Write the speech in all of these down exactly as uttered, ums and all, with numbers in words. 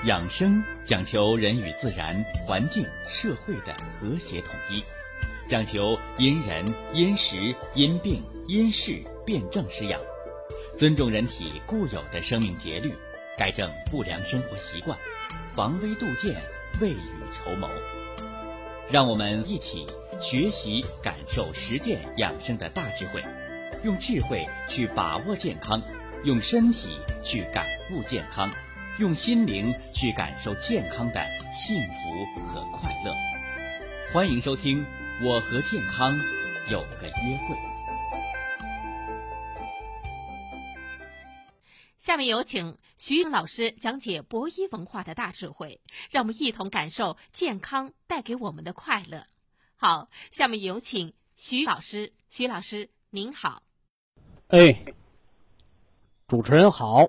养生讲求人与自然、环境、社会的和谐统一，讲求因人、因时、因病、因事辩证施养，尊重人体固有的生命节律，改正不良生活习惯，防微杜渐，未雨绸缪。让我们一起学习、感受、实践养生的大智慧，用智慧去把握健康，用身体去感悟健康，用心灵去感受健康的幸福和快乐。欢迎收听《我和健康有个约会》。 下面有请徐老师讲解博医文化的大智慧，让我们一同感受健康带给我们的快乐。好，下面有请徐老师。徐老师您好。 哎，主持人好，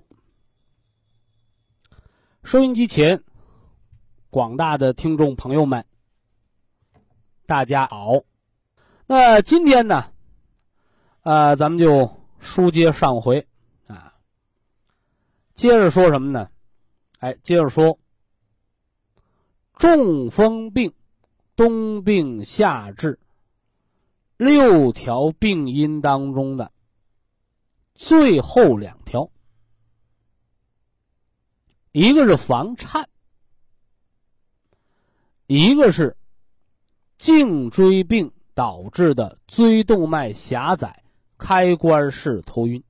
收音机前广大的听众朋友们，大家好。那今天呢，呃，咱们就书接上回啊，接着说什么呢？哎，接着说中风病、冬病夏治六条病因当中的最后两条，一个是房颤，一个是颈椎病导致的椎动脉狭窄开关式头晕。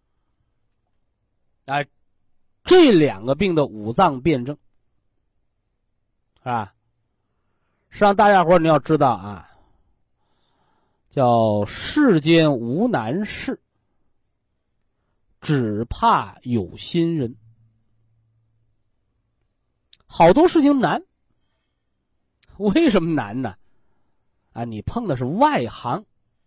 哎，这两个病的五脏辩证啊，实际上大家伙你要知道啊，叫世间无难事，只怕有心人。好多事情难，为什么难呢？啊，你碰的是外行。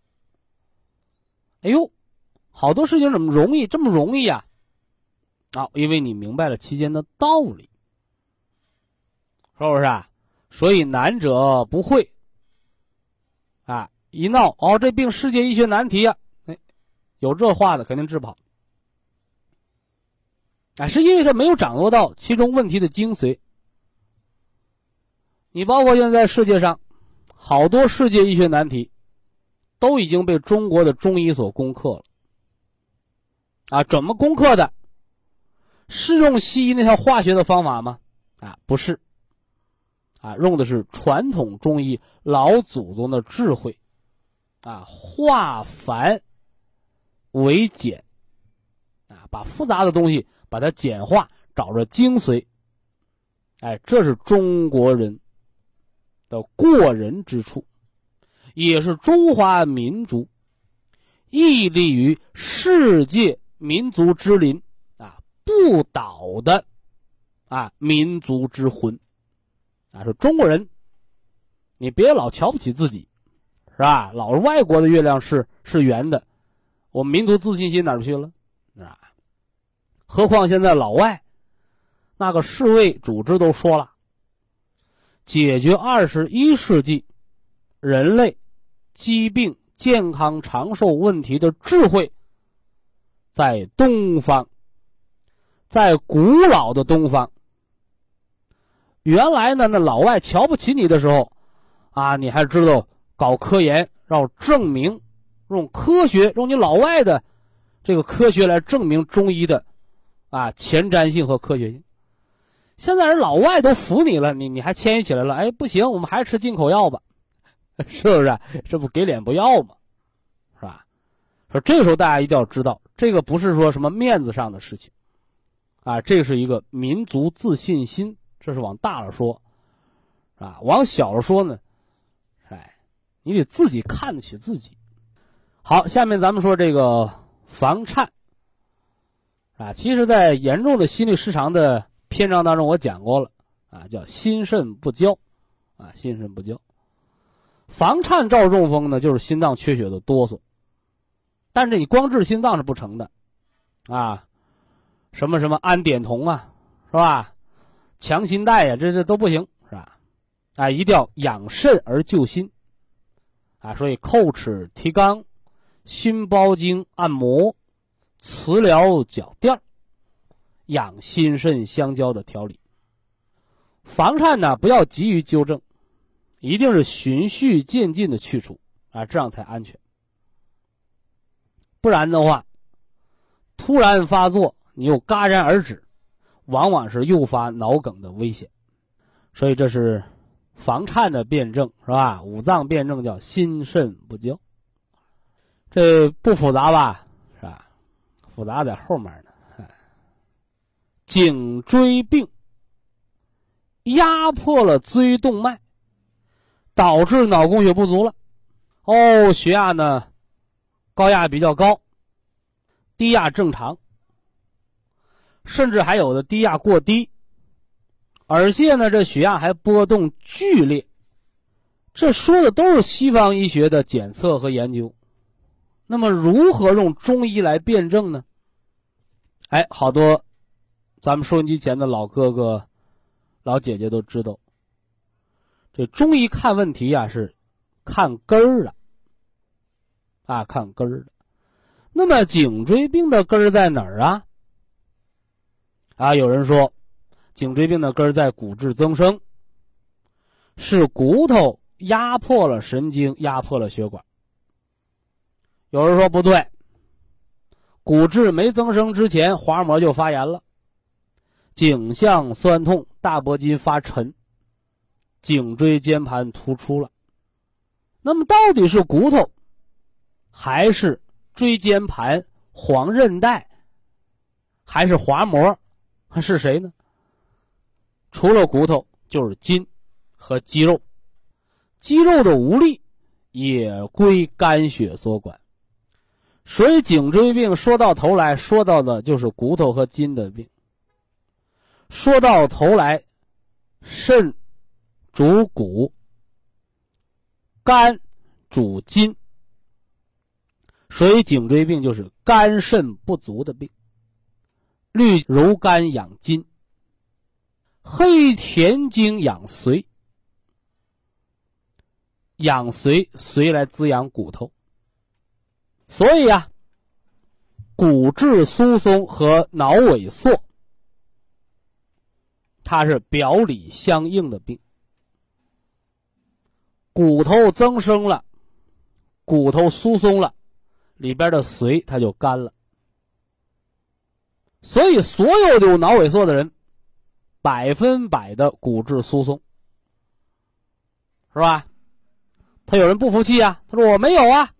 哎呦，好多事情怎么容易这么容易啊？啊，因为你明白了其间的道理，是不是啊？所以难者不会啊，一闹哦，这病世界医学难题啊，哎，有这话的肯定治不好。啊，是因为他没有掌握到其中问题的精髓。你包括现在世界上好多世界医学难题都已经被中国的中医所攻克了。啊，怎么攻克的？是用西医那套化学的方法吗？啊，不是。啊，用的是传统中医老祖宗的智慧。啊，化繁为简。啊，把复杂的东西把它简化，找着精髓。哎，这是中国人的过人之处，也是中华民族屹立于世界民族之林啊不倒的啊民族之魂啊！是中国人，你别老瞧不起自己，是吧？老是外国的月亮是是圆的，我们民族自信心哪儿去了？啊！何况现在老外那个世卫组织都说了，解决二十一世纪人类疾病健康长寿问题的智慧在东方，在古老的东方。原来呢，那老外瞧不起你的时候啊，你还知道搞科研要证明，用科学，用你老外的这个科学来证明中医的啊前瞻性和科学性。现在人老外都服你了，你你还谦虚起来了？哎，不行，我们还是吃进口药吧，是不是？这不给脸不要吗？是吧？说这个时候大家一定要知道，这个不是说什么面子上的事情，啊，这是一个民族自信心，这是往大了说，啊，往小了说呢，哎，你得自己看得起自己。好，下面咱们说这个房颤，啊，其实，在严重的心律失常的篇章当中我讲过了啊，叫心肾不交啊，心肾不交。房颤照中风呢，就是心脏缺血的哆嗦，但是你光治心脏是不成的啊，什么什么氨碘酮啊，是吧？强心带呀，这这都不行，是吧？啊，一定要养肾而救心啊，所以叩齿提肛、心包经按摩、磁疗脚垫，养心肾相交的调理房颤呢，不要急于纠正，一定是循序渐进的去除啊，这样才安全。不然的话，突然发作，你又戛然而止，往往是诱发脑梗的危险。所以这是房颤的辩证，是吧？五脏辩证叫心肾不交，这不复杂吧？是吧？复杂在后面呢。颈椎病压迫了椎动脉，导致脑供血不足了。哦，血压呢，高压比较高，低压正常，甚至还有的低压过低。而且呢，这血压还波动剧烈，这说的都是西方医学的检测和研究。那么如何用中医来辩证呢？哎，好多咱们收音机前的老哥哥老姐姐都知道，这中医看问题啊是看根儿的啊，看根儿的。那么颈椎病的根儿在哪儿啊？啊，有人说颈椎病的根儿在骨质增生，是骨头压迫了神经，压迫了血管。有人说不对，骨质没增生之前，滑膜就发炎了，颈项酸痛，大脖筋发沉，颈椎间盘突出了。那么到底是骨头，还是椎间盘、黄韧带，还是滑膜，还是谁呢？除了骨头就是筋和肌肉，肌肉的无力也归肝血所管。所以颈椎病说到头来说到的就是骨头和筋的病。说到头来，肾主骨，肝主筋，所以颈椎病就是肝肾不足的病。绿柔肝养筋，黑田经养髓，养髓，髓来滋养骨头。所以啊，骨质疏松和脑萎缩，它是表里相应的病。骨头增生了，骨头疏松了，里边的髓它就干了。所以所有有脑萎缩的人，百分百的骨质疏松，是吧？他有人不服气啊，他说我没有啊。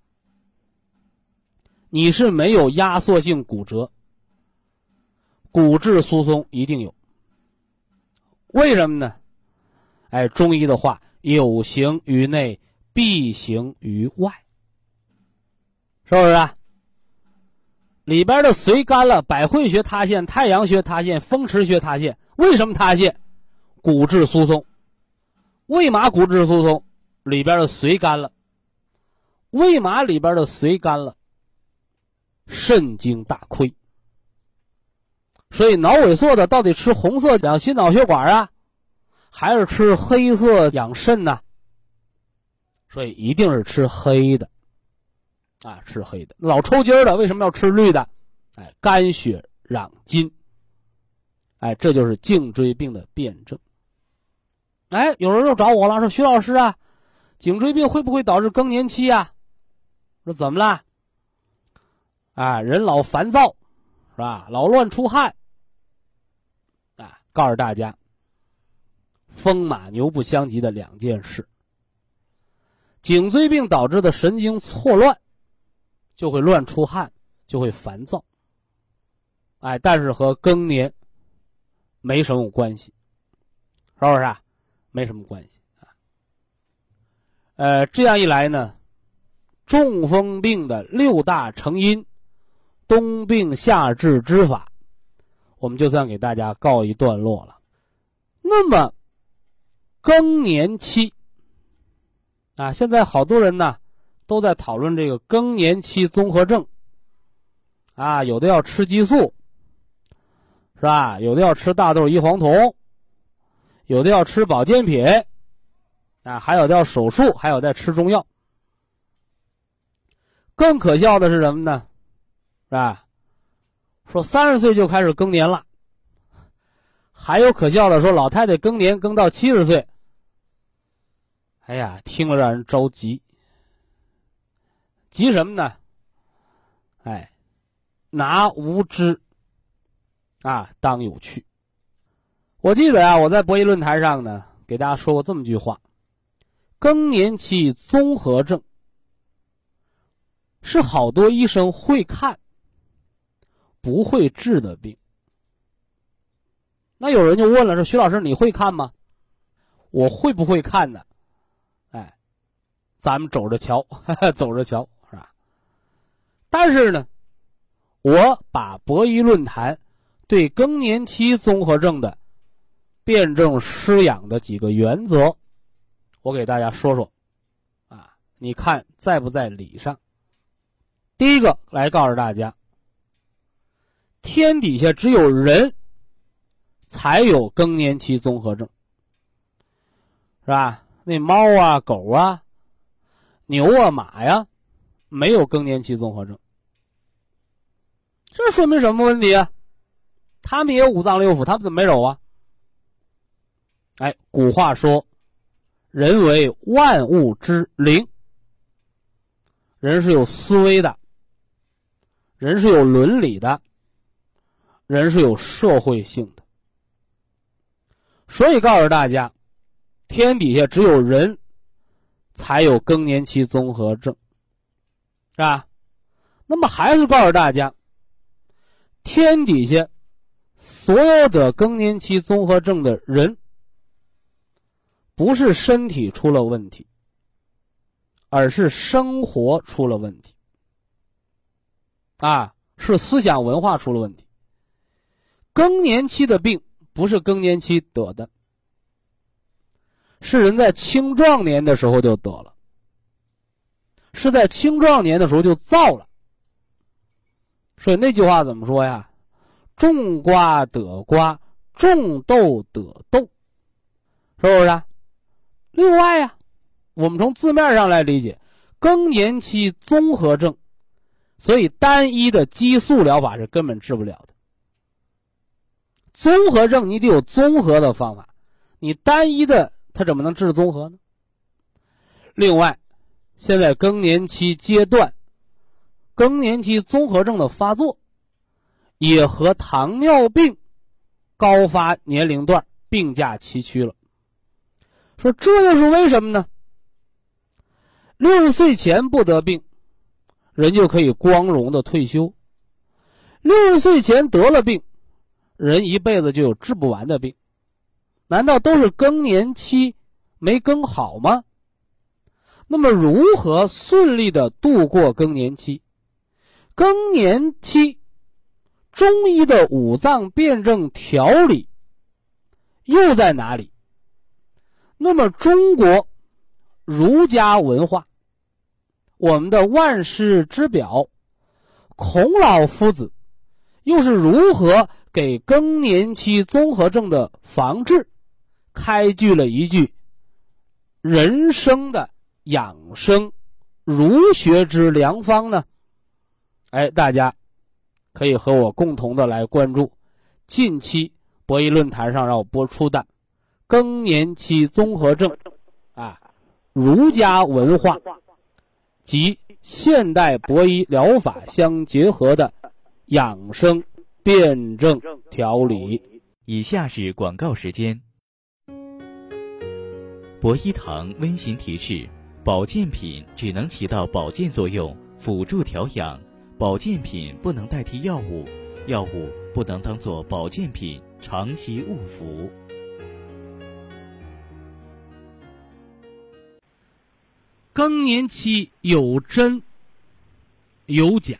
你是没有压缩性骨折，骨质疏松一定有。为什么呢？哎，中医的话，有形于内，必形于外，是不是啊？里边的髓干了，百会穴塌陷，太阳穴塌陷，风池穴塌陷。为什么塌陷？骨质疏松。为嘛骨质疏松？里边的髓干了。为嘛里边的髓干了？肾经大亏。所以脑萎缩的到底吃红色养心脑血管啊，还是吃黑色养肾呢？所以一定是吃黑的啊，吃黑的。老抽筋的为什么要吃绿的？哎，肝血养筋。哎，这就是颈椎病的辩证。哎，有人又找我了，说徐老师啊，颈椎病会不会导致更年期啊？说怎么了？啊，人老烦躁，是吧？老乱出汗。啊，告诉大家，风马牛不相及的两件事。颈椎病导致的神经错乱，就会乱出汗，就会烦躁。哎，但是和更年没什么关系，是不是啊？没什么关系啊。呃，这样一来呢，中风病的六大成因，冬病夏治之法，我们就算给大家告一段落了。那么，更年期啊，现在好多人呢都在讨论这个更年期综合症啊，有的要吃激素，是吧？有的要吃大豆异黄酮，有的要吃保健品啊，还有的要手术，还有在吃中药。更可笑的是什么呢？是吧？说三十岁就开始更年了， 还有可笑的说老太太更年更到七十岁，哎呀，听了让人着急。急什么呢？哎，拿无知啊当有趣。我记得啊，我在博弈论坛上呢，给大家说过这么句话：更年期综合症是好多医生会看不会治的病。那有人就问了，说徐老师你会看吗？我会不会看呢？哎，咱们走着瞧，呵呵走着瞧，是吧？但是呢，我把博弈论坛对更年期综合症的辩证施养的几个原则，我给大家说说，啊，你看在不在理上？第一个来告诉大家，天底下只有人才有更年期综合症，是吧？那猫啊、狗啊、牛啊、马呀，没有更年期综合症。这说明什么问题啊？他们也有五脏六腑，他们怎么没有啊？哎，古话说，人为万物之灵，人是有思维的，人是有伦理的，人是有社会性的。所以告诉大家，天底下只有人才有更年期综合症，是吧？那么还是告诉大家，天底下所有的更年期综合症的人，不是身体出了问题，而是生活出了问题，啊，是思想文化出了问题。更年期的病不是更年期得的，是人在青壮年的时候就得了，是在青壮年的时候就造了。所以那句话怎么说呀？种瓜得瓜，种豆得豆，是不是啊？另外呀，我们从字面上来理解，更年期综合症，所以单一的激素疗法是根本治不了的。综合症你得有综合的方法，你单一的它怎么能治综合呢？另外，现在更年期阶段，更年期综合症的发作也和糖尿病高发年龄段并驾齐驱了。说这又是为什么呢？六十岁前不得病，人就可以光荣的退休；六十岁前得了病，人一辈子就有治不完的病。难道都是更年期没更好吗？那么如何顺利的度过更年期？更年期中医的五脏辩证调理又在哪里？那么中国儒家文化，我们的万世之表孔老夫子又是如何给更年期综合症的防治开具了一句人生的养生儒学之良方呢？哎，大家可以和我共同的来关注近期博弈论坛上让我播出的更年期综合症啊，儒家文化及现代博弈疗法相结合的养生辩证调理。 以下是广告时间。博一堂温馨提示：保健品只能起到保健作用，辅助调养，保健品不能代替药物，药物不能当作保健品长期误服。 更年期有真有假，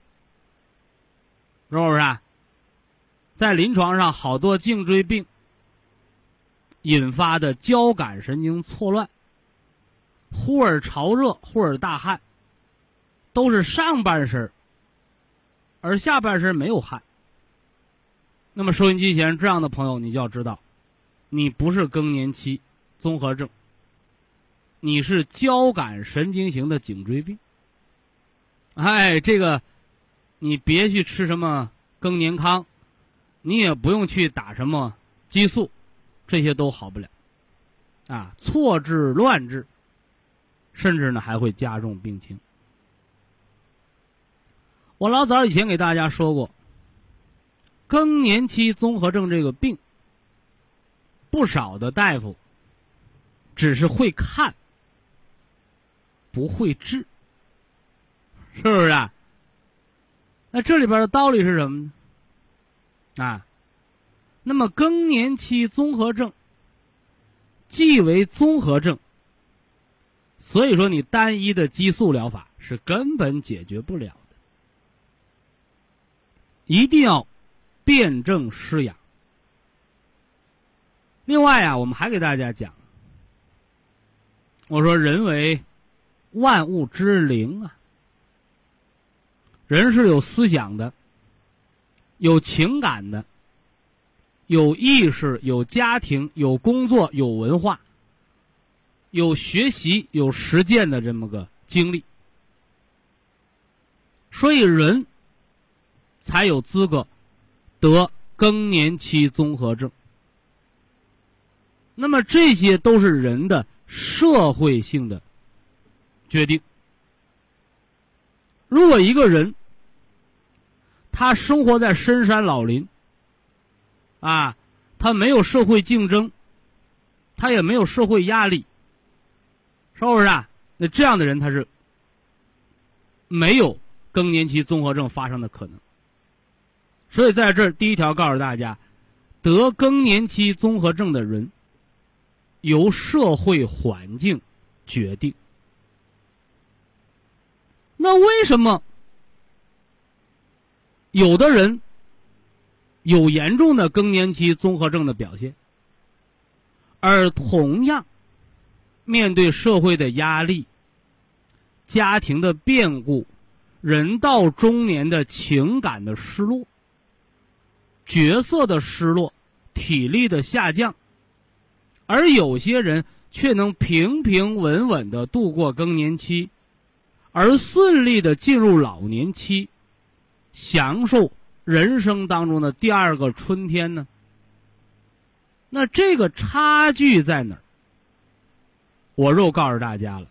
是不是啊？在临床上，好多颈椎病引发的交感神经错乱，忽而潮热，忽而大汗，都是上半身，而下半身没有汗。那么收音机前这样的朋友，你就要知道，你不是更年期综合症，你是交感神经型的颈椎病。哎，这个你别去吃什么更年康，你也不用去打什么激素，这些都好不了啊，错治乱治，甚至呢还会加重病情。我老早以前给大家说过，更年期综合症这个病，不少的大夫只是会看不会治，是不是啊？那这里边的道理是什么呢？啊，那么更年期综合症既为综合症，所以说你单一的激素疗法是根本解决不了的，一定要辨证施养。另外啊，我们还给大家讲，我说人为万物之灵啊，人是有思想的，有情感的，有意识，有家庭，有工作，有文化，有学习，有实践的这么个经历，所以人才有资格得更年期综合症。那么这些都是人的社会性的决定。如果一个人他生活在深山老林啊，他没有社会竞争，他也没有社会压力，是不是啊？那这样的人他是没有更年期综合症发生的可能。所以在这儿第一条告诉大家，得更年期综合症的人由社会环境决定。那为什么有的人有严重的更年期综合症的表现，而同样面对社会的压力、家庭的变故、人到中年的情感的失落、角色的失落、体力的下降，而有些人却能平平稳稳地度过更年期，而顺利地进入老年期，享受人生当中的第二个春天呢？那这个差距在哪儿？我又告诉大家了，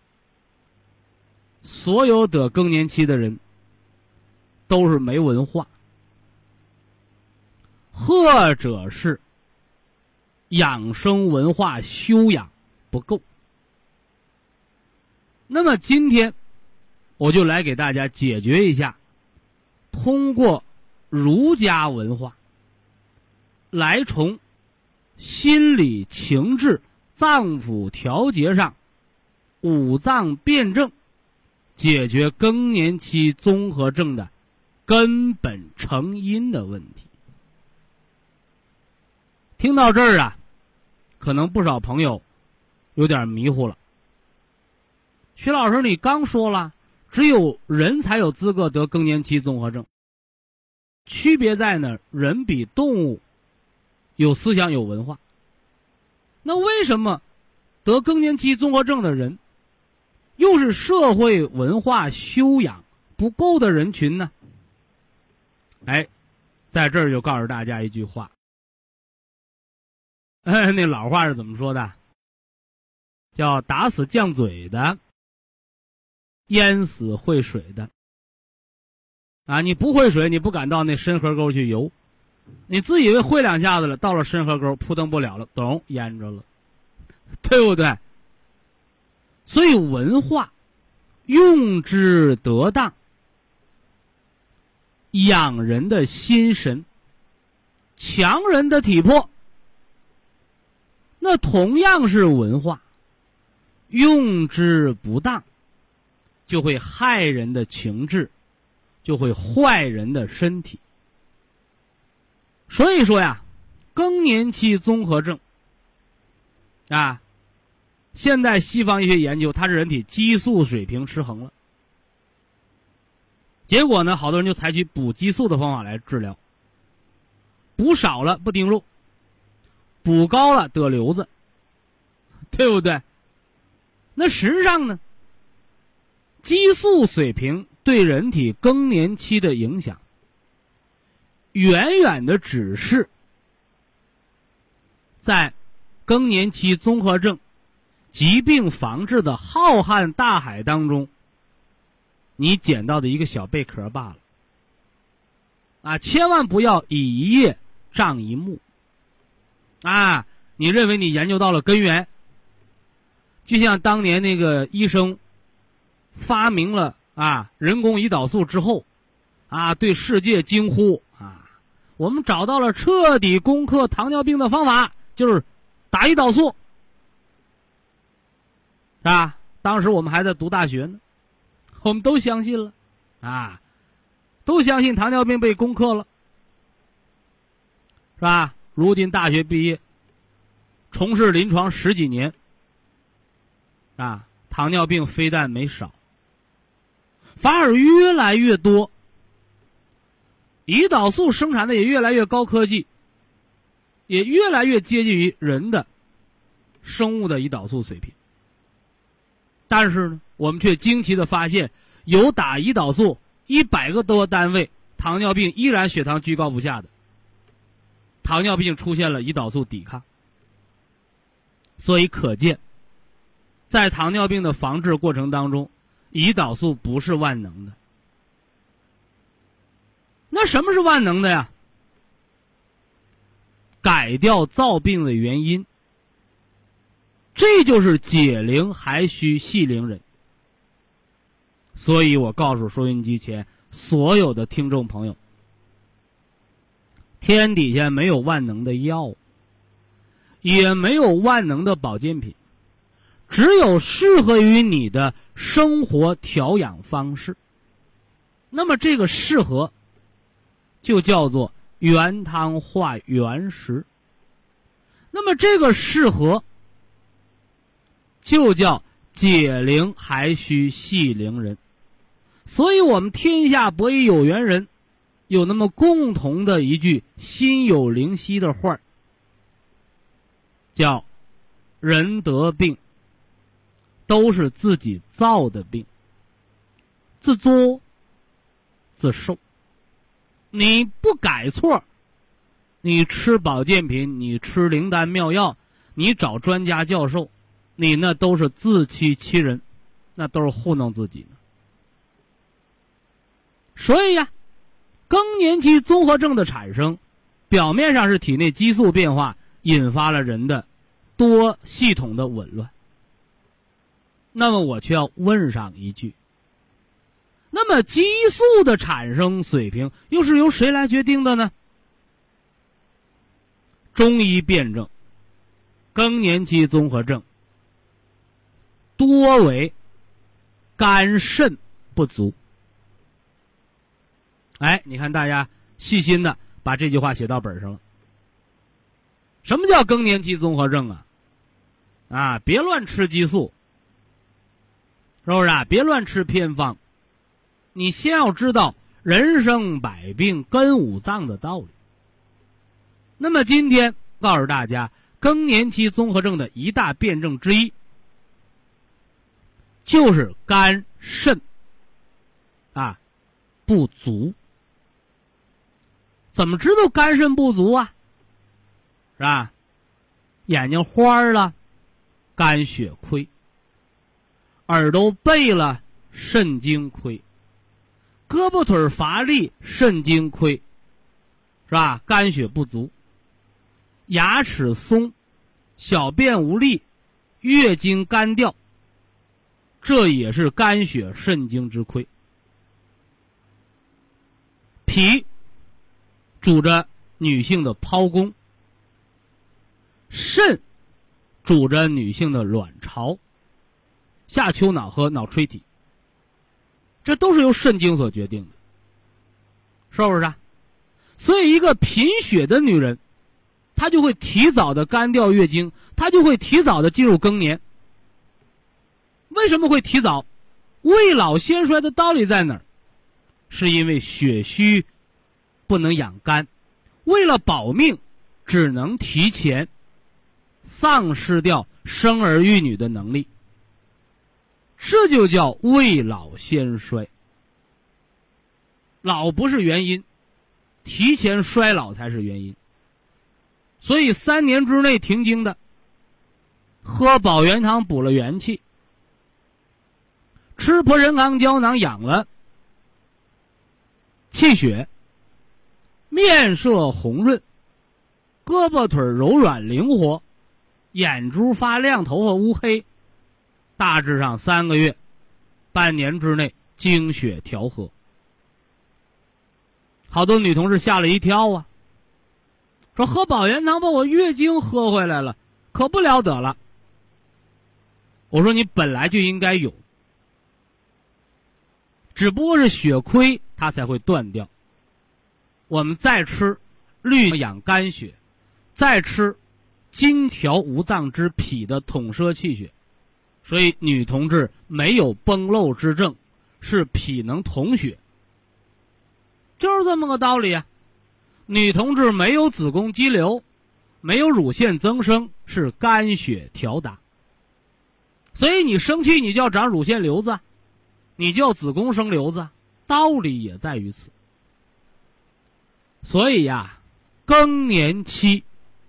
所有得更年期的人都是没文化，或者是养生文化修养不够。那么今天我就来给大家解决一下，通过儒家文化来从心理情志脏腑调节上五脏辩证解决更年期综合症的根本成因的问题。听到这儿啊，可能不少朋友有点迷糊了。徐老师，你刚说了只有人才有资格得更年期综合症，区别在呢，人比动物有思想有文化。那为什么得更年期综合症的人又是社会文化修养不够的人群呢？哎，在这儿就告诉大家一句话，哎，那老话是怎么说的？叫打死犟嘴的，淹死会水的。啊，你不会水，你不敢到那深河沟去游，你自以为会两下子了，到了深河沟扑腾不了了，咚，淹着了，对不对？所以文化用之得当，养人的心神，强人的体魄。那同样是文化，用之不当，就会害人的情志，就会坏人的身体。所以说呀，更年期综合症啊，现在西方医学研究它是人体激素水平失衡了，结果呢，好多人就采取补激素的方法来治疗，补少了不顶肉，补高了得瘤子，对不对？那实际上呢，激素水平对人体更年期的影响远远的只是在更年期综合症疾病防治的浩瀚大海当中，你捡到的一个小贝壳罢了。啊，千万不要以一叶障一目。啊，你认为你研究到了根源，就像当年那个医生发明了啊人工胰岛素之后，啊对世界惊呼啊，我们找到了彻底攻克糖尿病的方法，就是打胰岛素。是吧？当时我们还在读大学呢，我们都相信了，啊，都相信糖尿病被攻克了，是吧？如今大学毕业，从事临床十几年，啊，糖尿病非但没少，反而越来越多，胰岛素生产的也越来越高科技，也越来越接近于人的生物的胰岛素水平。但是呢，我们却惊奇的发现，有打胰岛素一百个多单位，糖尿病依然血糖居高不下的，糖尿病出现了胰岛素抵抗。所以可见，在糖尿病的防治过程当中，胰岛素不是万能的。那什么是万能的呀？改掉造病的原因，这就是解铃还须系铃人。所以我告诉收音机前所有的听众朋友，天底下没有万能的药，也没有万能的保健品，只有适合于你的生活调养方式。那么这个适合就叫做原汤化原食，那么这个适合就叫解铃还须系铃人。所以我们天下博弈有缘人有那么共同的一句心有灵犀的话，叫人得病都是自己造的病，自作自受。你不改错，你吃保健品，你吃灵丹妙药，你找专家教授，你那都是自欺欺人，那都是糊弄自己呢。所以呀，更年期综合症的产生，表面上是体内激素变化引发了人的多系统的紊乱。那么我却要问上一句，那么激素的产生水平又是由谁来决定的呢？中医辩证，更年期综合症多为肝肾不足。哎，你看大家细心的把这句话写到本上了。什么叫更年期综合症啊？啊，别乱吃激素，是不是啊？别乱吃偏方。你先要知道人生百病根五脏的道理。那么今天告诉大家，更年期综合症的一大辩证之一，就是肝肾啊不足。怎么知道肝肾不足啊？是吧？眼睛花了，肝血亏；耳朵背了，肾精亏；胳膊腿乏力，肾精亏，是吧？肝血不足。牙齿松，小便无力，月经干掉，这也是肝血肾精之亏。脾主着女性的胞宫，肾主着女性的卵巢、下丘脑和脑垂体，这都是由肾精所决定的，是不是啊？所以一个贫血的女人，她就会提早的干掉月经，她就会提早的进入更年。为什么会提早？未老先衰的道理在哪儿？是因为血虚不能养肝，为了保命只能提前丧失掉生儿育女的能力，这就叫未老先衰。老不是原因，提前衰老才是原因。所所以三年之内停经的，喝保元汤补了元气，吃破人康胶囊养了气血，面色红润，胳膊腿柔软灵活，眼珠发亮，头发乌黑，大致上三个月半年之内经血调和。好多女同志吓了一跳啊，说喝保元汤把我月经喝回来了，可不了得了。我说你本来就应该有，只不过是血亏它才会断掉。我们再吃绿养肝血，再吃金条无脏之脾的统摄气血，所以女同志没有崩漏之症，是脾能统血，就是这么个道理啊。女同志没有子宫肌瘤，没有乳腺增生，是肝血调达。所以你生气你就要长乳腺瘤子，你就要子宫生瘤子，道理也在于此。所以呀，更年期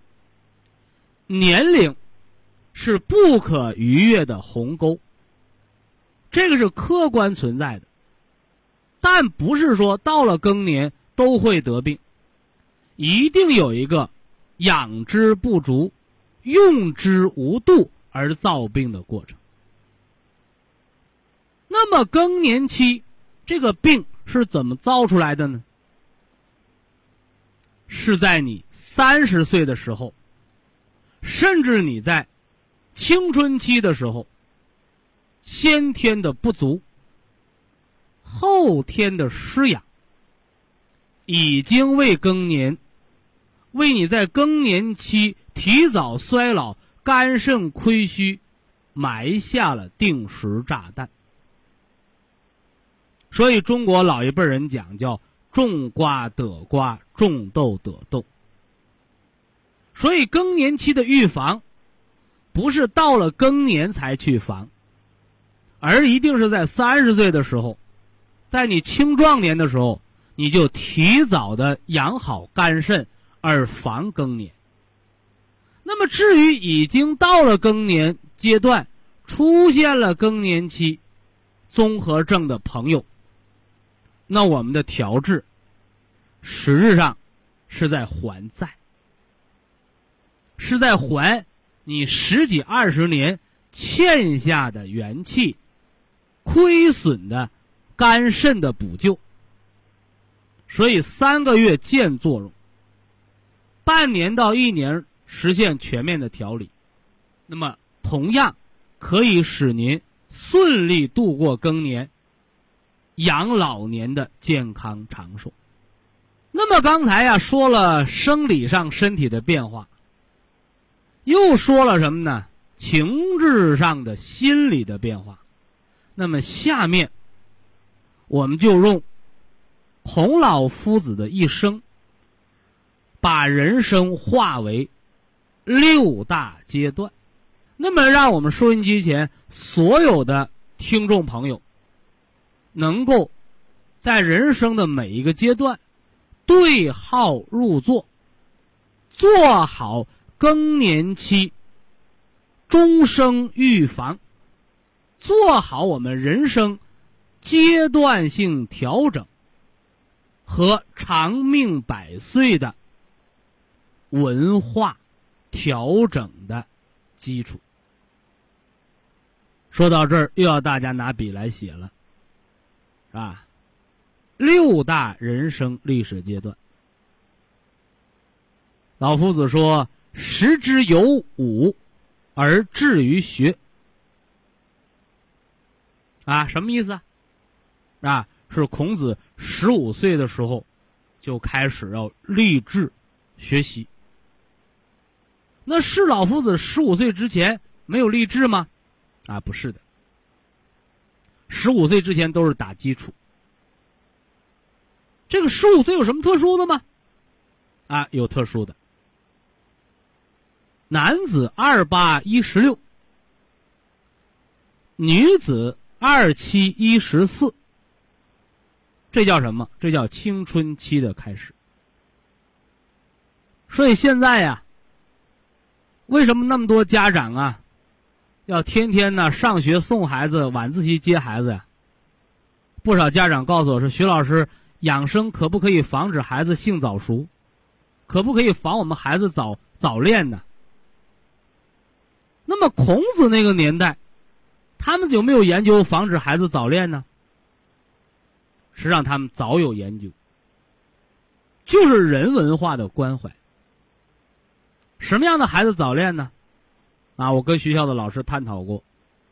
年龄是不可逾越的鸿沟，这个是客观存在的，但不是说到了更年都会得病，一定有一个养之不足、用之无度而造病的过程。那么更年期这个病是怎么造出来的呢？是在你三十岁的时候，甚至你在青春期的时候，先天的不足，后天的失养，已经为更年，为你在更年期提早衰老、肝肾亏虚埋下了定时炸弹。所以中国老一辈人讲叫种瓜得瓜，种豆得豆。所以更年期的预防不是到了更年才去防，而一定是在三十岁的时候，在你青壮年的时候，你就提早的养好肝肾而防更年。那么至于已经到了更年阶段，出现了更年期综合症的朋友，那我们的调治实质上是在还债，是在还你十几二十年欠下的元气、亏损的肝肾的补救。所以三个月见作用，半年到一年实现全面的调理，那么同样可以使您顺利度过更年，养老年的健康长寿。那么刚才呀、啊、说了生理上身体的变化，又说了什么呢？情志上的心理的变化。那么下面我们就用孔老夫子的一生，把人生划为六大阶段。那么让我们收音机前所有的听众朋友能够在人生的每一个阶段对号入座，做好更年期终生预防，做好我们人生阶段性调整和长命百岁的文化调整的基础。说到这儿，又要大家拿笔来写了，是吧？六大人生历史阶段。老夫子说：“十之有五，而志于学。”啊，什么意思啊？啊，是孔子十五岁的时候就开始要立志学习。那是老夫子十五岁之前没有立志吗？啊，不是的。十五岁之前都是打基础。这个十五岁有什么特殊的吗？啊，有特殊的。男子二八一十六，女子二七一十四。这叫什么？这叫青春期的开始。所以现在呀， 为什么那么多家长啊，要天天呢上学送孩子，晚自习接孩子呀？不少家长告诉我说，徐老师，养生可不可以防止孩子性早熟？可不可以防我们孩子早早恋呢？那么孔子那个年代，他们有没有研究防止孩子早恋呢？实际上他们早有研究，就是人文化的关怀。什么样的孩子早恋呢？啊，我跟学校的老师探讨过，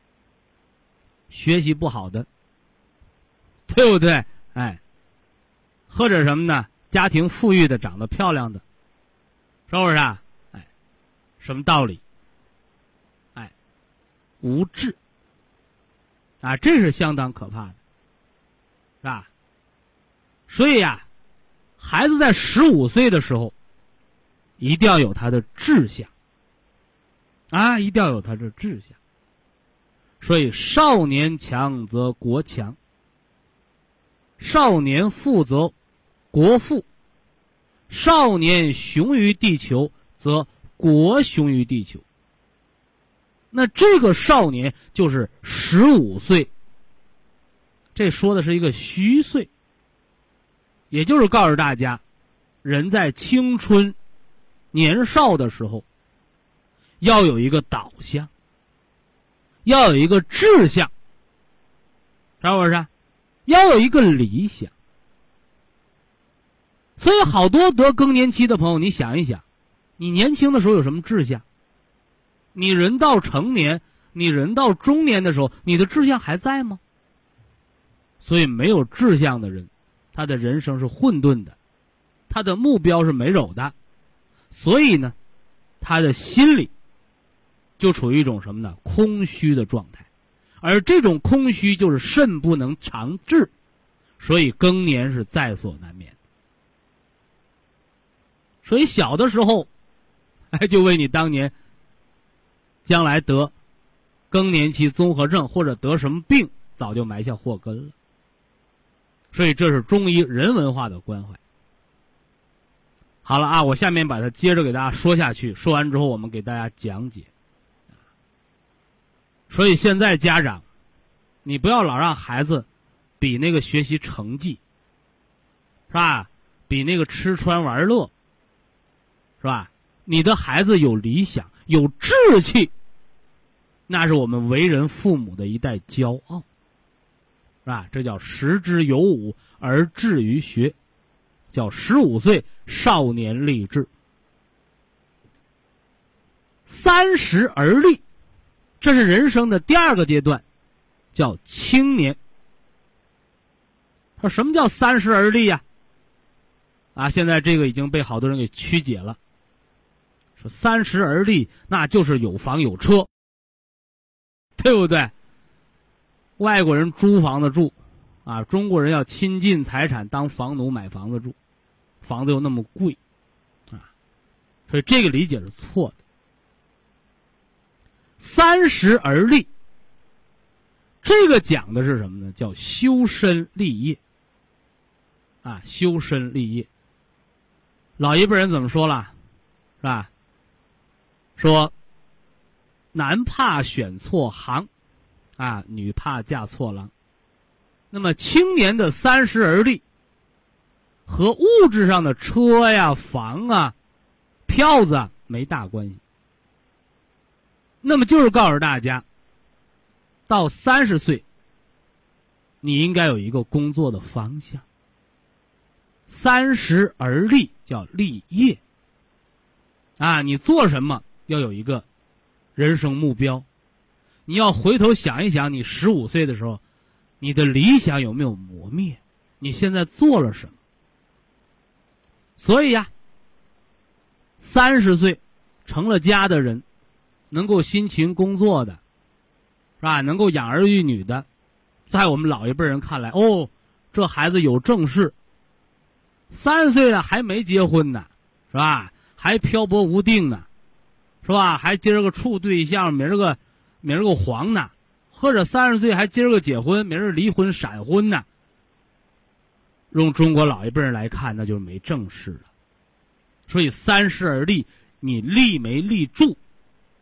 学习不好的，对不对？哎，或者什么呢？家庭富裕的，长得漂亮的，是不是啊？哎，什么道理？哎，无智啊，这是相当可怕的，是吧？所以呀、啊，孩子在十五岁的时候，一定要有他的志向啊，一定要有他的志向。所以少年强则国强，少年富则国富，少年雄于地球则国雄于地球。那这个少年就是十五岁，这说的是一个虚岁，也就是告诉大家，人在青春年少的时候要有一个导向，要有一个志向，是不是？要有一个理想。所以好多得更年期的朋友，你想一想，你年轻的时候有什么志向？你人到成年，你人到中年的时候，你的志向还在吗？所以没有志向的人，他的人生是混沌的，他的目标是没有的，所以呢，他的心里就处于一种什么呢？空虚的状态，而这种空虚就是肾不能长治，所以更年是在所难免。所以小的时候，哎，就为你当年将来得更年期综合症或者得什么病，早就埋下祸根了。所以这是中医人文化的关怀。好了啊，我下面把它接着给大家说下去，说完之后我们给大家讲解。所以现在家长，你不要老让孩子比那个学习成绩，是吧？比那个吃穿玩乐，是吧？你的孩子有理想，有志气，那是我们为人父母的一代骄傲，是吧？这叫时之有五而志于学，叫十五岁少年立志。三十而立，这是人生的第二个阶段，叫青年。说什么叫三十而立呀？啊，现在这个已经被好多人给曲解了。说三十而立，那就是有房有车，对不对？外国人租房子住，啊，中国人要倾尽财产当房奴买房子住，房子又那么贵，啊，所以这个理解是错的。三十而立，这个讲的是什么呢？叫修身立业，啊，修身立业。老一辈人怎么说了，是吧？说男怕选错行，啊，女怕嫁错郎。那么青年的三十而立，和物质上的车呀、房啊、票子啊没大关系。那么就是告诉大家，到三十岁，你应该有一个工作的方向。三十而立叫立业，啊，你做什么要有一个人生目标。你要回头想一想，你十五岁的时候，你的理想有没有磨灭？你现在做了什么？所以呀、啊，三十岁成了家的人，能够辛勤工作的，是吧？能够养儿育女的，在我们老一辈人看来，哦，这孩子有正事。三十岁了还没结婚呢，是吧？还漂泊无定呢，是吧？还今儿个处对象，明儿个明儿个黄呢，或者三十岁还今儿个结婚，明儿离婚闪婚呢。用中国老一辈人来看，那就是没正事了。所以三十而立，你立没立住，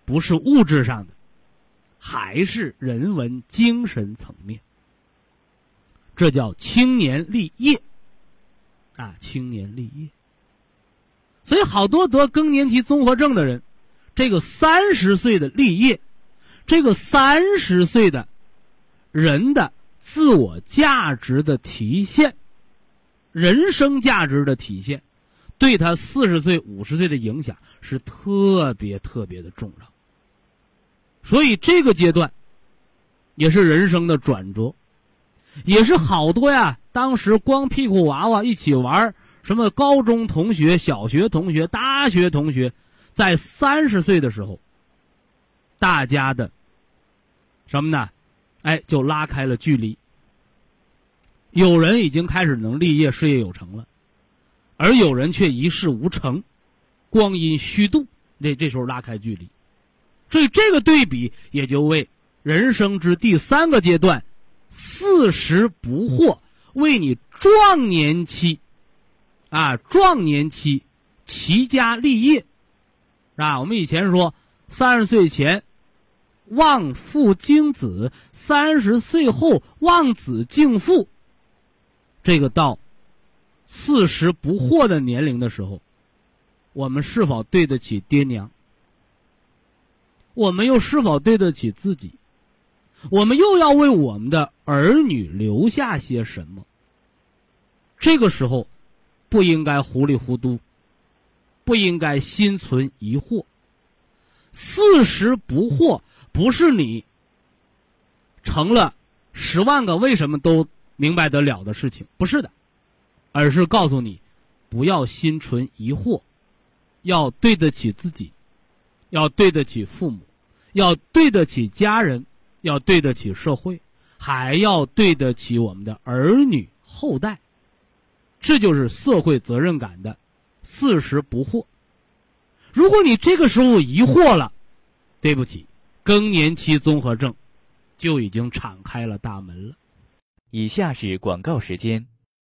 不是物质上的，还是人文精神层面。这叫青年立业啊，青年立业。所以好多得更年期综合症的人，这个三十岁的立业，这个三十岁的人的自我价值的体现，人生价值的体现，对他四十岁五十岁的影响是特别特别的重要。所以这个阶段也是人生的转折，也是好多呀当时光屁股娃娃一起玩，什么高中同学、小学同学、大学同学，在三十岁的时候，大家的什么呢？哎，就拉开了距离。有人已经开始能立业、事业有成了，而有人却一事无成，光阴虚度，这这时候拉开距离。所以这个对比也就为人生之第三个阶段，四十不惑，为你壮年期啊，壮年期齐家立业啊。我们以前说三十岁前望父敬子，三十岁后望子敬父。这个到四十不惑的年龄的时候，我们是否对得起爹娘？我们又是否对得起自己？我们又要为我们的儿女留下些什么？这个时候不应该糊里糊涂，不应该心存疑惑。四十不惑不是你成了十万个为什么都明白得了的事情，不是的，而是告诉你不要心存疑惑，要对得起自己，要对得起父母，要对得起家人，要对得起社会，还要对得起我们的儿女后代。这就是社会责任感的四十不惑。如果你这个时候疑惑了，对不起，更年期综合症就已经敞开了大门了。 以下是广告时间。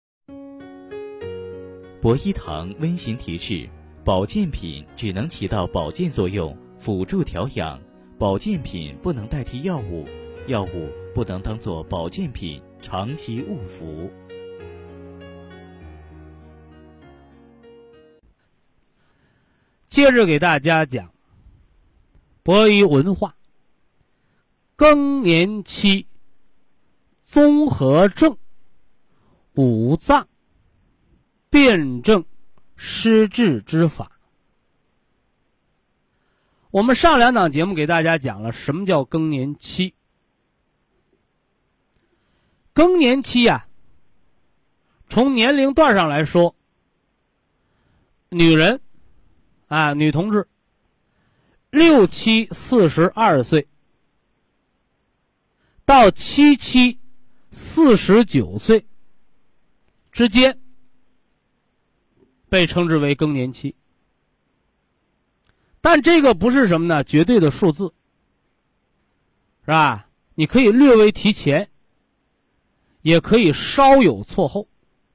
博一堂温馨提示：保健品只能起到保健作用，辅助调养，保健品不能代替药物，药物不能当作保健品长期误服。 接着给大家讲博一文化更年期综合症五脏辩证施治之法。我们上两档节目给大家讲了什么叫更年期。更年期啊，从年龄段上来说，女人啊，女同志六七四十二岁到七七四十九岁之间被称之为更年期。但这个不是什么呢？绝对的数字，是吧？你可以略微提前，也可以稍有错后，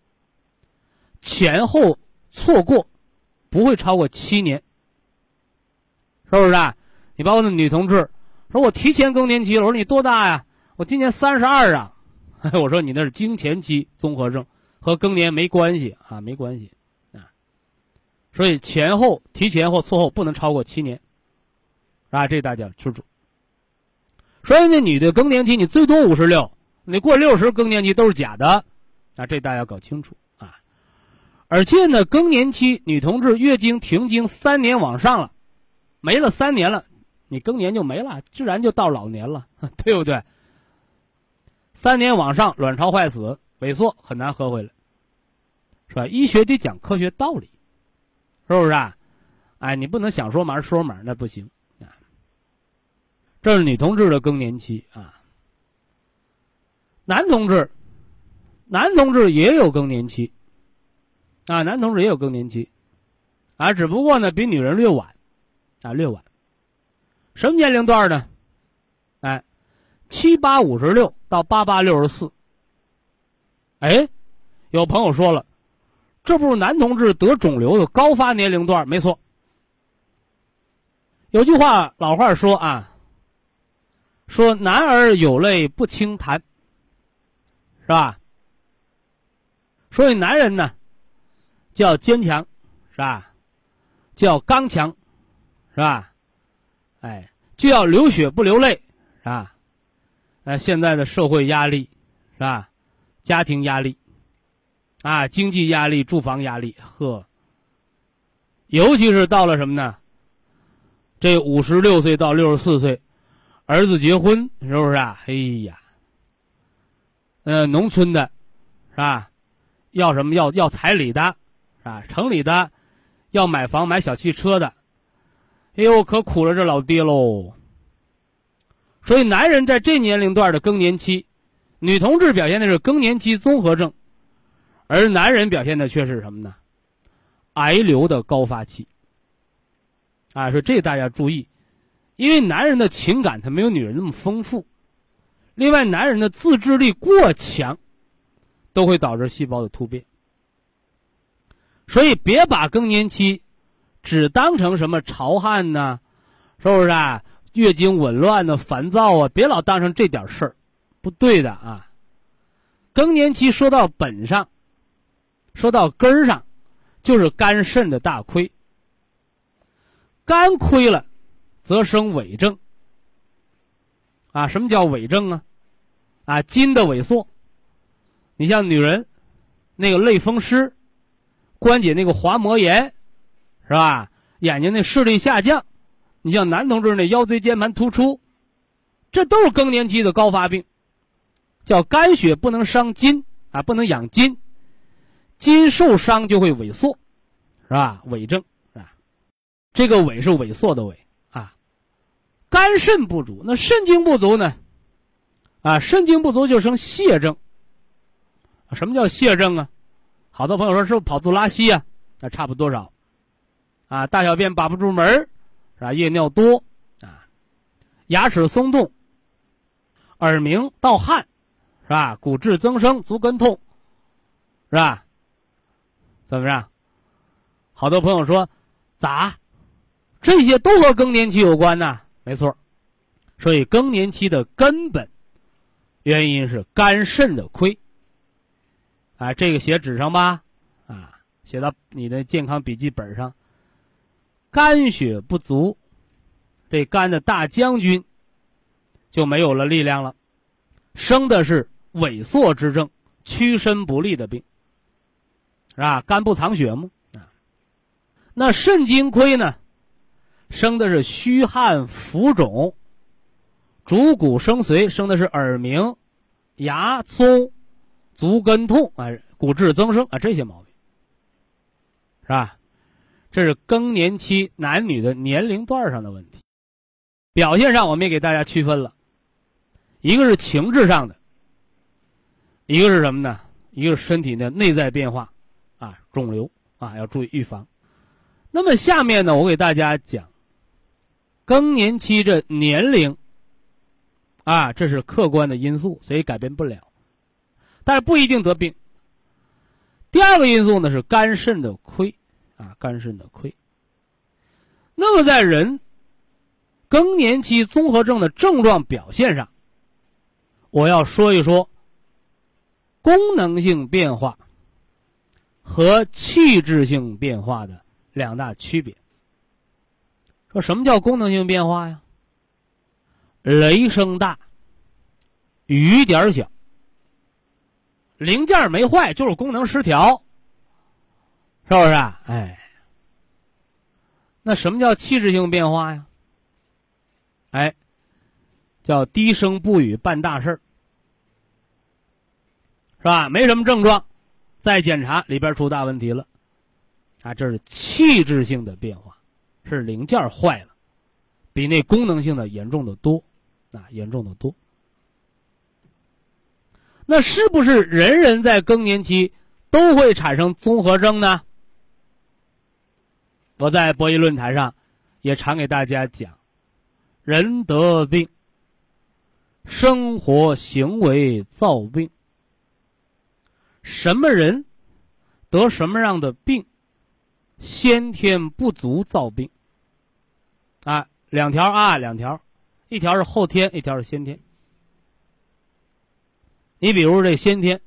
前后错过不会超过七年，是不是啊？你包括那女同志说我提前更年期了，我说你多大呀？我今年三十二啊。我说你那是经前期综合症，和更年没关系啊，没关系啊。所以前后提前或错后不能超过七年，啊，这大家清楚。所以那女的更年期你最多五十六，你过六十更年期都是假的，啊，这大家要搞清楚啊。而且呢，更年期女同志月经停经三年往上了，没了三年了，你更年就没了，自然就到老年了，对不对？三年往上，卵巢坏死、萎缩很难合回来，是吧？医学得讲科学道理，是不是啊？哎，你不能想说嘛说嘛，那不行啊。这是女同志的更年期啊。男同志，男同志也有更年期啊，男同志也有更年期啊，只不过呢比女人略晚啊，略晚。什么年龄段呢？哎，七八五十六到八八六十四。哎，有朋友说了，这不是男同志得肿瘤的高发年龄段？没错， 有句话，老话说啊，说男儿有泪不轻弹，是吧？所以男人呢，就要坚强，是吧？就要刚强，是吧？哎，就要流血不流泪，是吧？哎，现在的社会压力，是吧？家庭压力，啊，经济压力、住房压力，呵，尤其是到了什么呢？这五十六岁到六十四岁，儿子结婚，是不是啊？哎呀，呃，农村的，是吧？要什么要要彩礼的，是吧？城里的要买房买小汽车的，哎呦，可苦了这老爹喽。所以男人在这年龄段的更年期，女同志表现的是更年期综合症，而男人表现的却是什么呢？癌瘤的高发期。啊，说这大家注意，因为男人的情感他没有女人那么丰富，另外男人的自制力过强，都会导致细胞的突变。所以别把更年期只当成什么潮汗呐、啊，是不是啊？月经紊乱的、烦躁啊，别老当成这点事儿，不对的啊。更年期说到本上，说到根儿上，就是肝肾的大亏。肝亏了，则生痿症。啊，什么叫痿症啊？啊，筋的萎缩。你像女人，那个类风湿，关节那个滑膜炎，是吧？眼睛那视力下降。你像男同志那腰椎间盘突出，这都是更年期的高发病，叫肝血不能伤筋啊，不能养筋，筋受伤就会萎缩，是吧？痿症。这个萎是萎缩的萎啊，肝肾不足，那肾精不足呢？啊，肾精不足就生泻症。什么叫泻症啊？好多朋友说是不是跑肚拉稀啊？那差不多少啊，大小便把不住门，是吧？夜尿多啊，牙齿松动，耳鸣盗汗，是吧？骨质增生，足跟痛，是吧？怎么样？好多朋友说咋？这些都和更年期有关呢？没错，所以更年期的根本原因是肝肾的亏。啊，这个写纸上吧，啊，写到你的健康笔记本上。肝血不足，这肝的大将军就没有了力量了，生的是萎缩之症，屈伸不利的病，是吧？肝不藏血吗？啊，那肾精亏呢？生的是虚汗浮肿，主骨生髓，生的是耳鸣、牙松、足跟痛啊，骨质增生啊，这些毛病，是吧？这是更年期男女的年龄段上的问题。表现上我们也给大家区分了，一个是情志上的，一个是什么呢？一个是身体的内在变化啊，肿瘤啊，要注意预防。那么下面呢，我给大家讲更年期这年龄啊，这是客观的因素，谁也改变不了，但是不一定得病。第二个因素呢是肝肾的亏啊，肝肾的亏。那么在人更年期综合症的症状表现上，我要说一说功能性变化和气质性变化的两大区别。说什么叫功能性变化呀？雷声大，雨点小，零件没坏，就是功能失调，是不是啊？哎，那什么叫气质性变化呀？哎，叫低声不语办大事儿，是吧？没什么症状，再检查里边出大问题了，啊，这是气质性的变化，是零件坏了，比那功能性的严重的多，啊，严重的多。那是不是人人在更年期都会产生综合症呢？我在博弈论坛上也常给大家讲，人得病，生活行为造病。什么人得什么样的病，先天不足造病啊， 两条啊，两条，一条是后天，一条是先天。你比如这先天，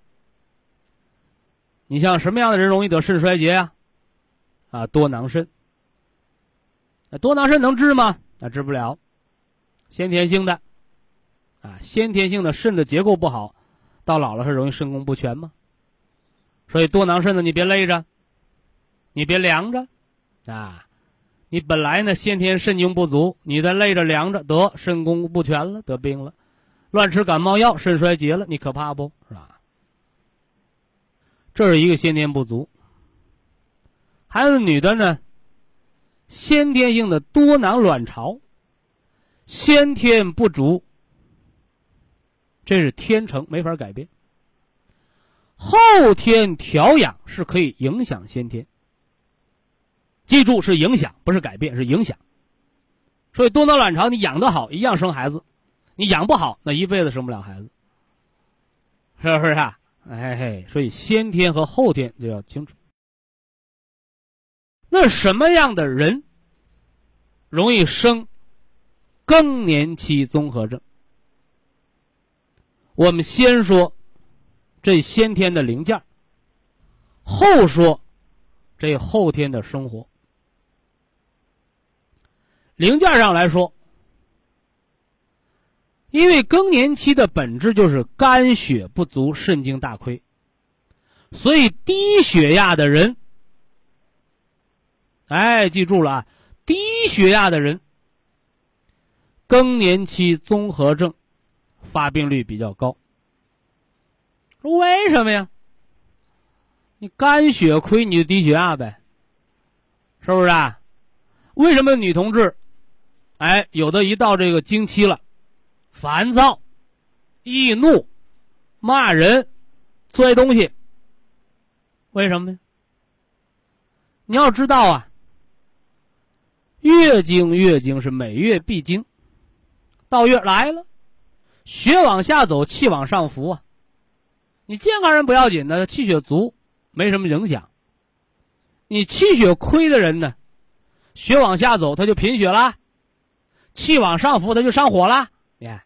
你像什么样的人容易得肾衰竭呀？啊，多囊肾。那多囊肾能治吗？那治不了，先天性的，啊，先天性的肾的结构不好，到老了是容易肾功不全吗？所以多囊肾的你别累着，你别凉着，啊，你本来呢先天肾精不足，你再累着凉着，得肾功不全了，得病了，乱吃感冒药，肾衰竭了，你可怕不是吧？这是一个先天不足。还有女的呢，先天性的多囊卵巢，先天不足，这是天成，没法改变。后天调养是可以影响先天，记住是影响，不是改变，是影响。所以多囊卵巢你养得好，一样生孩子；你养不好，那一辈子生不了孩子，是不是啊？哎嘿，所以先天和后天就要清楚。那什么样的人容易生更年期综合症？我们先说这先天的零件，后说这后天的生活。零件上来说，因为更年期的本质就是肝血不足，肾精大亏，所以低血压的人，哎，记住了啊，低血压的人更年期综合症发病率比较高。为什么呀？你肝血亏你就低血压呗，是不是啊？为什么女同志哎有的一到这个经期了，烦躁、易怒、骂人、摔东西？为什么呢？你要知道啊，月经月经是每月必经，到月来了，血往下走，气往上浮啊。你健康人不要紧的，气血足没什么影响。你气血亏的人呢，血往下走他就贫血啦，气往上浮他就上火啦。你看，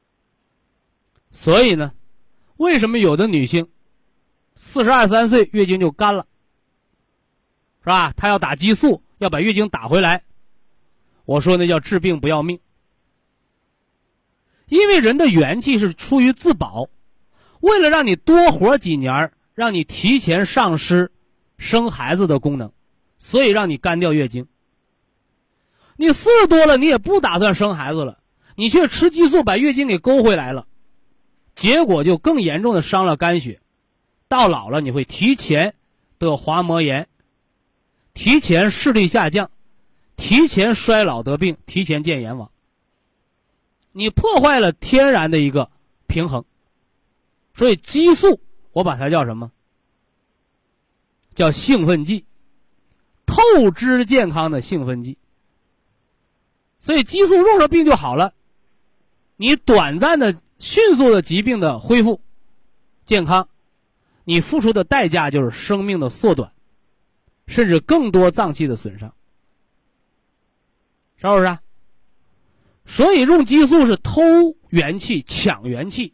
所以呢，为什么有的女性四十二三岁月经就干了，是吧？她要打激素，要把月经打回来。我说那叫治病不要命。因为人的元气是出于自保，为了让你多活几年，让你提前丧失生孩子的功能，所以让你干掉月经。你四十多了，你也不打算生孩子了，你却吃激素把月经给勾回来了，结果就更严重的伤了肝血，到老了你会提前得滑膜炎，提前视力下降，提前衰老得病，提前见阎王。你破坏了天然的一个平衡。所以激素我把它叫什么？叫兴奋剂，透支健康的兴奋剂。所以激素用了病就好了，你短暂的迅速的疾病的恢复健康，你付出的代价就是生命的缩短，甚至更多脏器的损伤，是不是啊？所以用激素是偷元气，抢元气，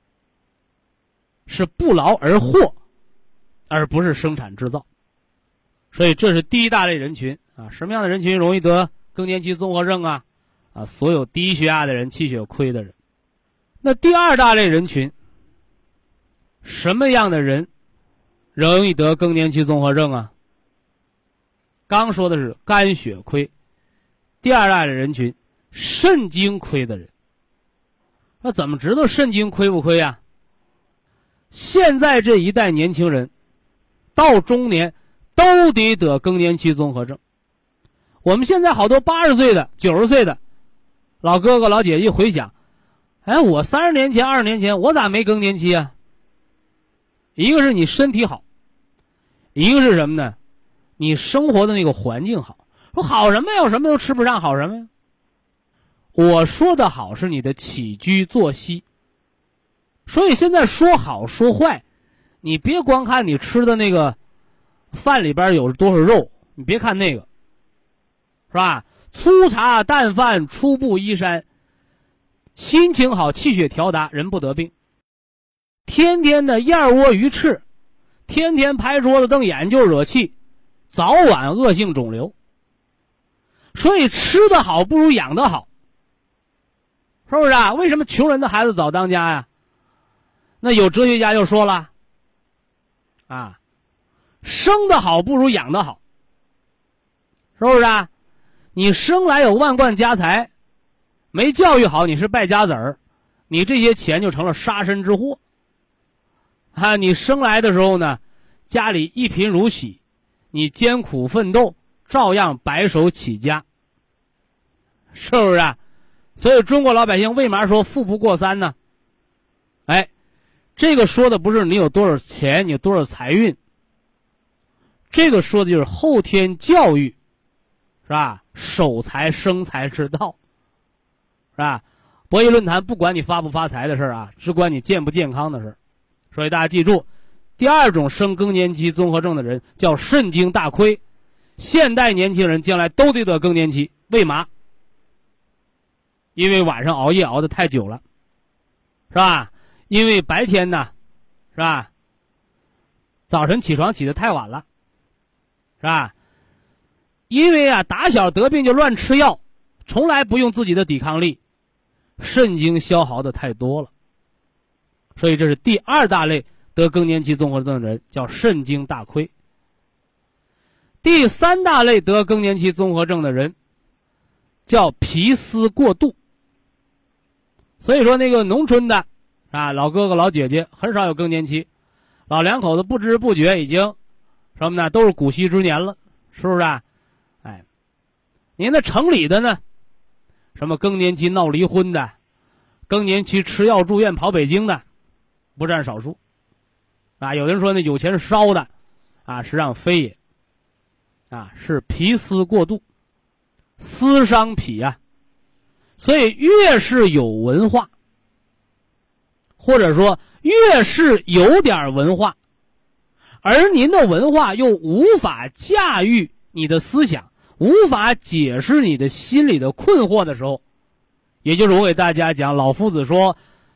是不劳而获，而不是生产制造。所以这是第一大类人群啊。什么样的人群容易得更年期综合症啊？啊，所有低血压的人，气血亏的人。那第二大类人群，什么样的人容易得更年期综合症啊？刚说的是肝血亏，第二大类人群，肾精亏的人。那怎么知道肾精亏不亏啊？现在这一代年轻人到中年都得得更年期综合症。我们现在好多八十岁的、九十岁的老哥哥老姐姐一回想，哎，我三十年前、二十年前我咋没更年期啊？一个是你身体好，一个是什么呢？你生活的那个环境好。说好什么呀？我什么都吃不上，好什么呀？我说的好是你的起居作息。所以现在说好说坏，你别光看你吃的那个饭里边有多少肉，你别看那个，是吧？ 粗茶淡饭，初步衣衫，心情好，气血调达，人不得病。天天的燕窝鱼翅，天天拍桌子瞪眼就惹气，早晚恶性肿瘤。所以吃得好不如养得好，是不是啊？为什么穷人的孩子早当家呀？那有哲学家就说了啊，生得好不如养得好，是不是啊？你生来有万贯家财，没教育好，你是败家子儿，你这些钱就成了杀身之祸啊！你生来的时候呢，家里一贫如洗，你艰苦奋斗，照样白手起家，是不是啊？所以中国老百姓为嘛说富不过三呢？哎，这个说的不是你有多少钱，你有多少财运，这个说的就是后天教育，是吧？守财生财之道，是吧？博弈论坛不管你发不发财的事啊，只管你健不健康的事。所以大家记住，第二种生更年期综合症的人叫肾精大亏。现代年轻人将来都得得更年期，为嘛？因为晚上熬夜熬得太久了，是吧？因为白天呢，是吧？早晨起床起得太晚了，是吧？因为啊，打小得病就乱吃药，从来不用自己的抵抗力，肾精消耗的太多了，所以这是第二大类得更年期综合症的人，叫肾精大亏。第三大类得更年期综合症的人叫皮丝过度。所以说那个农村的啊，老哥哥老姐姐很少有更年期，老两口子不知不觉已经什么呢，都是古稀之年了，是不是啊？哎，您那城里的呢，什么更年期闹离婚的，更年期吃药住院跑北京的，不占少数啊。有人说那有钱烧的啊，实际上非也啊，是皮丝过度，丝伤脾啊。所以越是有文化，或者说越是有点文化，而您的文化又无法驾驭你的思想，无法解释你的心里的困惑的时候，也就是我给大家讲老夫子说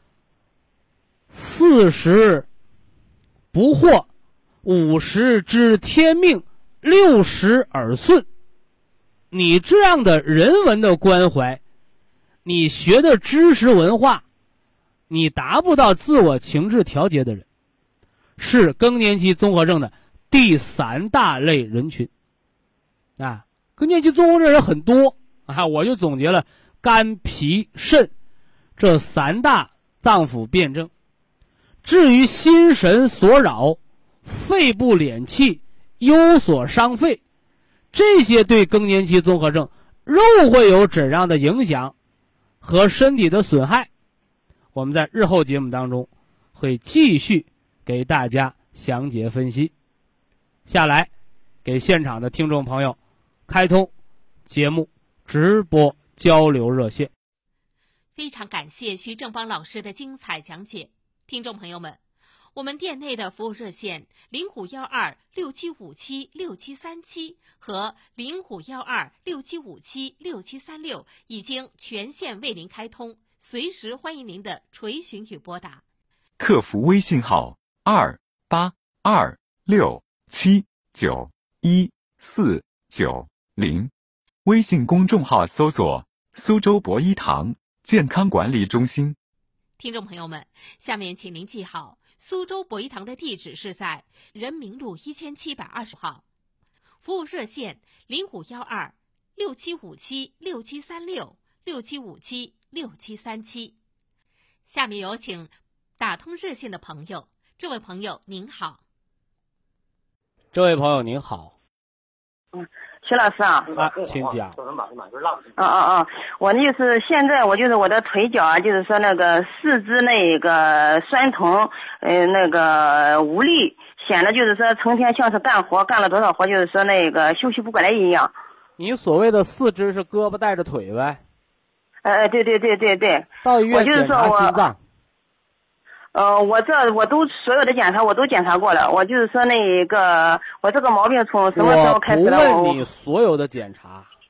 四十不惑，五十知天命，六十耳顺。你这样的人文的关怀，你学的知识文化，你达不到自我情志调节的人，是更年期综合症的第三大类人群啊。更年期综合症人很多啊，我就总结了肝脾肾这三大脏腑辩证。至于心神所扰，肺部敛气，忧所伤肺，这些对更年期综合症肉会有怎样的影响和身体的损害，我们在日后节目当中会继续给大家详解分析。下来给现场的听众朋友开通节目直播交流热线。 非常感谢徐正邦老师的精彩讲解。听众朋友们，我们店内的服务热线零五幺二六七五七六七三七和零五幺二六七五七六七三六已经全线为您开通，随时欢迎您的垂询与拨打。 客服微信号二八二六七九一四九零，微信公众号搜索苏州博医堂健康管理中心。 听众朋友们，下面请您记好，苏州博医堂的地址是在人民路一千七百二十号，服务热线零五幺二六七五七六七三六六七五七六七三七。下面有请打通热线的朋友，这位朋友您好。 这位朋友您好。 嗯，徐老师啊， 啊，请讲。 啊啊啊！我那就是现在我就是我的腿脚啊，就是说那个四肢那个酸痛，呃，那个无力，显得就是说成天像是干活干了多少活，就是说那个休息不过来一样。 你所谓的四肢是胳膊带着腿呗？ 呃，对对对对对。 到医院检查心脏。 呃，我这我都所有的检查我都检查过了，我就是说那个我这个毛病从什么时候开始的？ 我不问你所有的检查，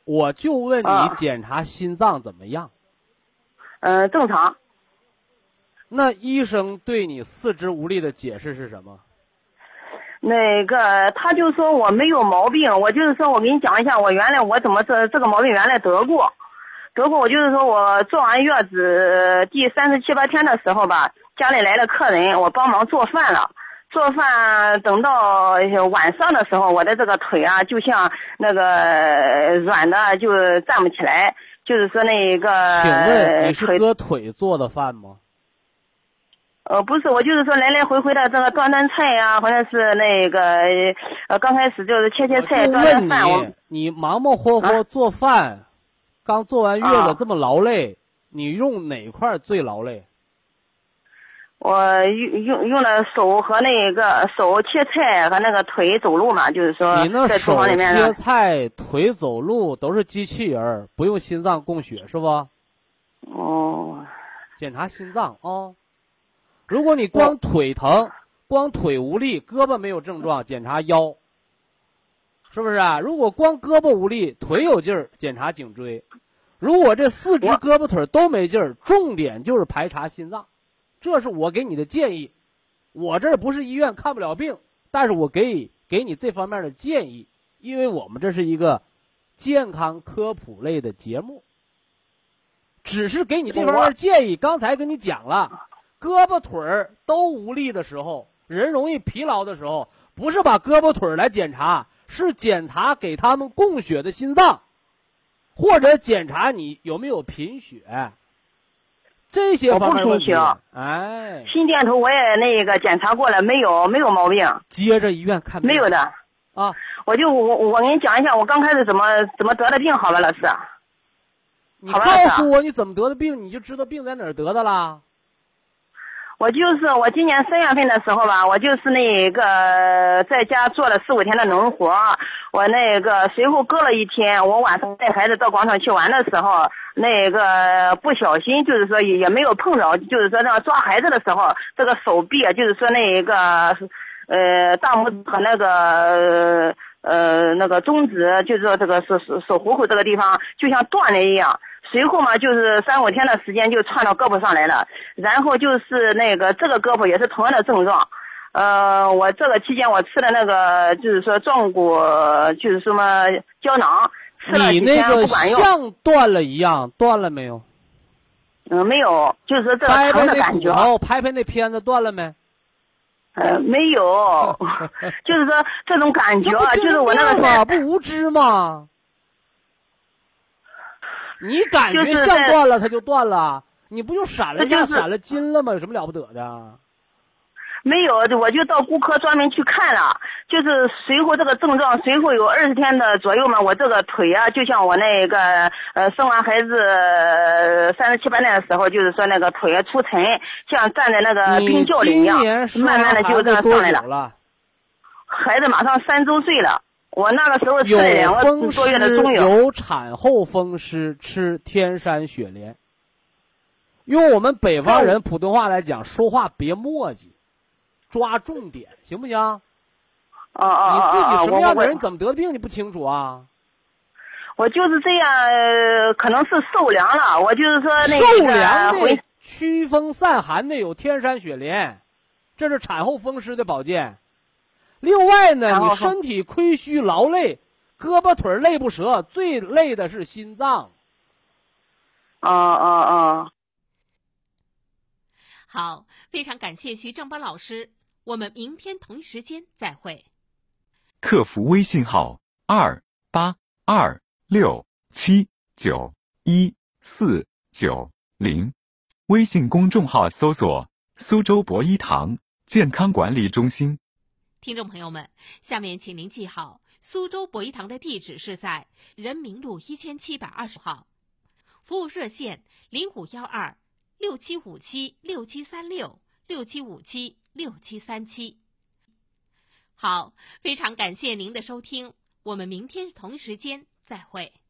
我就问你啊检查心脏怎么样？ 嗯、呃，正常。 那医生对你四肢无力的解释是什么？ 那个他就说我没有毛病，我就是说我给你讲一下，我原来我怎么这这个毛病原来得过，得过我就是说我坐完月子第三十七八天的时候吧，家里来了客人，我帮忙做饭了。做饭等到晚上的时候，我的这个腿啊，就像那个软的，就站不起来。就是说那个， 请问你是割腿做的饭吗？ 呃，不是，我就是说来来回回的这个端端菜呀、啊，或者是那个呃，刚开始就是切切菜、端端饭。我你忙忙活活做饭，啊、刚做完月子、啊、这么劳累，你用哪块最劳累？ 我用用用了手和那个手切菜和那个腿走路嘛，就是说你那在厨房里面手切菜、腿走路都是机器人，不用心脏供血是不？ 哦， 检查心脏啊、哦。如果你光腿疼、光腿无力、胳膊没有症状，检查腰，是不是啊？如果光胳膊无力、腿有劲儿，检查颈椎。如果这四肢胳膊腿都没劲儿，重点就是排查心脏。这是我给你的建议，我这不是医院，看不了病，但是我给给你这方面的建议，因为我们这是一个健康科普类的节目，只是给你这方面的建议。刚才跟你讲了，胳膊腿儿都无力的时候，人容易疲劳的时候，不是把胳膊腿儿来检查，是检查给他们供血的心脏，或者检查你有没有贫血。这些方面问题，哎， 心电图我也那个检查过了，没有没有毛病。 接着医院看病没有的啊。 我就我我给你讲一下，我刚开始怎么怎么得的病，好吧，老师。 你告诉我你怎么得的病，你就知道病在哪儿得的啦。 我就是我今年三月份的时候吧，我就是那个在家做了四五天的农活，我那个随后隔了一天，我晚上带孩子到广场去玩的时候，那个不小心就是说也也没有碰着，就是说那抓孩子的时候，这个手臂啊，就是说那个呃大拇指和那个呃那个中指，就是说这个手手手虎口这个地方就像断了一样。随后嘛，就是三五天的时间就窜到胳膊上来了，然后就是那个这个胳膊也是同样的症状。呃，我这个期间我吃的那个就是说壮骨，就是什么胶囊，吃了几天不管用。 你那个像断了一样，断了没有？ 嗯，没有，就是说这个疼的感觉。 拍拍那骨头，拍拍那片子断了没？ 呃，没有，就是说这种感觉，就是我那个嘛，不无知吗？你感觉像断了，它就断了，你不就闪了一下，闪了筋了吗？有什么了不得的？ 没有，我就到骨科专门去看了，就是随后这个症状，随后有二十天的左右嘛，我这个腿啊，就像我那个呃生完孩子三十七八天的时候，就是说那个腿啊出沉，像站在那个冰窖里一样，慢慢的就这样上来了。孩子马上三周岁了。我那个时候吃了两个多月的中药， 有产后风湿，吃天山雪莲。用我们北方人普通话来讲，说话别磨叽，抓重点，行不行？啊啊啊！ 你自己什么样的人怎么得病你不清楚啊？ 我就是这样，可能是受凉了。我就是说那个受凉的驱风散寒的有天山雪莲，这是产后风湿的保健。另外呢，你身体亏虚劳累，胳膊腿累不折，最累的是心脏。 啊啊啊！ 好，非常感谢徐正邦老师，我们明天同一时间再会。 客服微信号二八二六七九一四九零，微信公众号搜索苏州博医堂健康管理中心。 听众朋友们，下面请您记好，苏州博医堂的地址是在人民路一千七百二十号，服务热线零五幺二六七五七六七三六六七五七六七三七。好，非常感谢您的收听，我们明天同时间再会。